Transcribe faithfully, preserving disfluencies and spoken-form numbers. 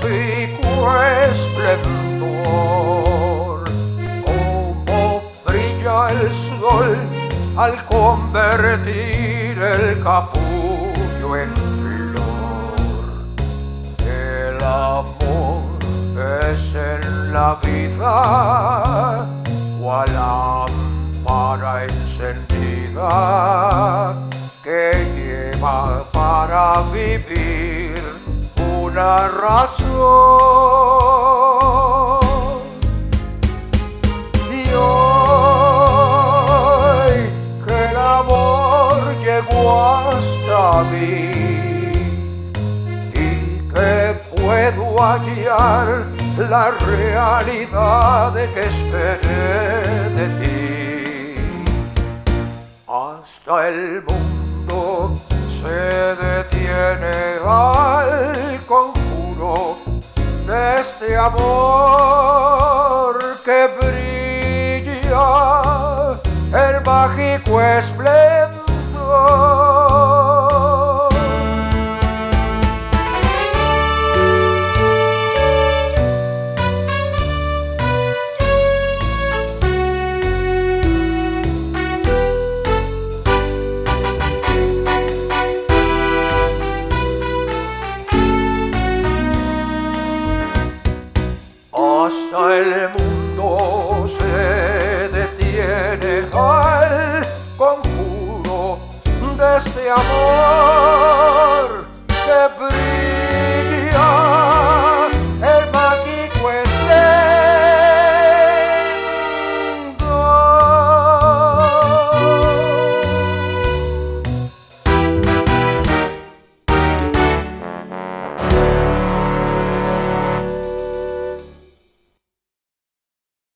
magnífico esplendor, como brilla el sol al convertir el capullo en flor. El amor es en la vida cual lámpara encendida que lleva para vivir una razón. Y hoy que el amor llegó hasta mí y que puedo hallar la realidad de que esperé de ti, hasta el mundo se detiene al conjuro de este amor que brilla en mágico esplendor. Hasta el mundo se detiene al conjuro de este amor